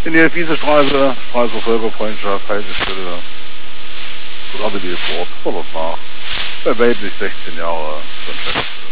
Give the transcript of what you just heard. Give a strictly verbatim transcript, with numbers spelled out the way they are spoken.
In die Elfwiesestraße, Straße Völkerfreundschaft, Haltestelle. Gerade die vor Ort, vor nach. Bei weiblich sechzehn Jahre, dann